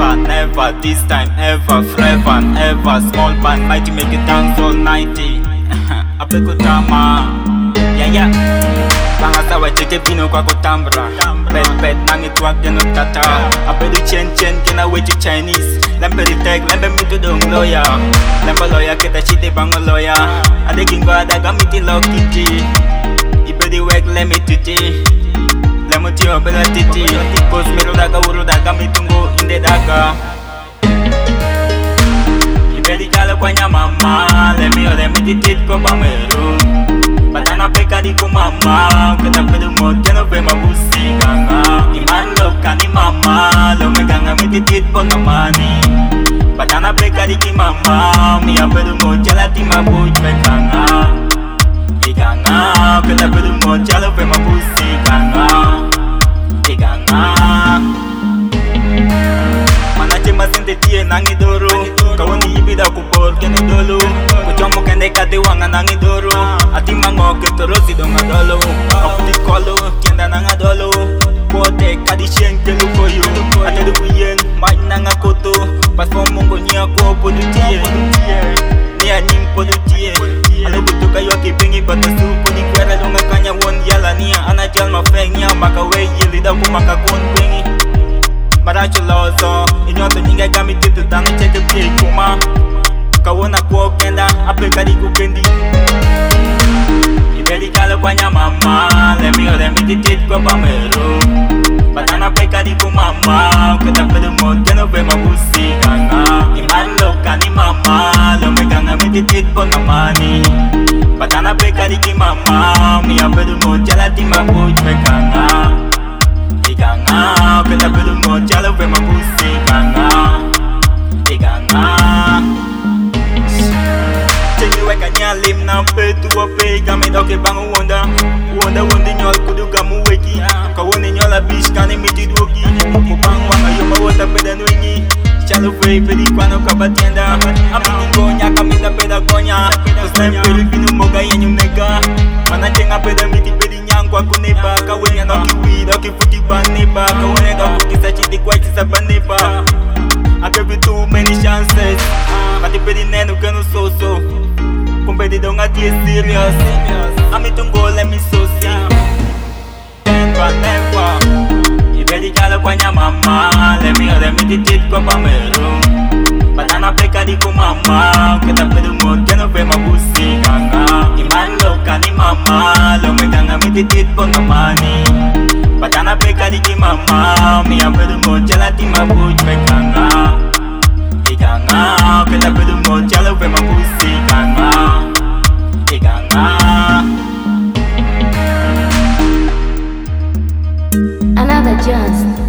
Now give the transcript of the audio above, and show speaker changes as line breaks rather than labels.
never, this time ever, forever and ever. Small band, mighty make it dance all nighty. Apekutama, yeah. Bangasawa cheke pino kwa kutambra. Pet nangi twak jeno tata. Apedu chen kena weju Chinese. Lempe di tag, lempe mitu dong lawyer. Lempe lawyer kita shite bango lawyer. Ade kingo adaga miti lokiti. Ipe di wek lemi tuti. Lemo tio bela titi. Post miru daga uru daga mitungo inde daga. Ipe di kala kwa nyamama. Lemi titit ko pameru. Batana peka di ku mama. Kita pedu mo jeno pe mabusi ganga. Iman lo kani mama. Lo meganga mititit po namani. Batana peka di ki mama. Mia pedu mo jalati mabuj pe ganga. Iganga. Kita pedu mo jalo pe mabusi ganga. Iganga. Manache masente tie nangi doro. Kawani ibida kupor kene dolo. Kuchomo kende kate wanga nangi doro. Ati mango ketoro si donga dolo. Aputi kolo tienda nanga dolo. Kote kadi shenke lukoyo. Ate du kuyen mai nanga koto. Pas mongo nia ko podu tie. Nia nim podu tie. Alo butu kayo kipengi batasu poni kwera donga kanya won yala nia. Ana jal ma feng nia maka we yeli da ku maka kon pengi. Maracho lozo, inyoto nyinga gami titu tano cheke pie kuma. Kawona kwa kenda, apeka di kupendi. Ibeli kala kwa nyamama, lemi titit kwa pameru. Batana peka di kumama, kata pedu mo jeno pe mabusi ganga. Iman lo kani mama, lo meganga mititit kwa namani. Batana peka di ki mama, mia pedu mo jalati mabuj pe ganga. Iganga, kita pedu mo jalo pe mabusi ganga. Iganga. Check weka nyalim na petu wape game doke bangu wonda nyol kudu kamu weki. Kawone nyola bish kane miti doki. Mubang wanga yoma wota peda nwingi. Chalo fe pedi kwano kabatienda. Amini gonya kamita peda gonya. Kusem pedi pinu moga yenyu nega. Mana chenga peda miti pedi nyangwa kuneba. Kawenya noki weed oki futi baneba. Kawone ga futi sa chiti kwa chisa baneba. I gave you too many chances. Kati pedi nenu kenu so. Kumpedi donga tie serious. Ami tungo let me so see. Never. Ibeli kala kwa nyamama. Lemi titit kwa pameru. Batana peka di ku mama. Kita pedu mo jeno pe mabusi ganga. Iman lo kani mama. Lo meganga mititit po namani. Batana peka di ki mama. Mia pedu mo jalati mabuj pe ganga. Iganga. Kita pedu mo jalo pe mabusi ganga. Iganga.
Another just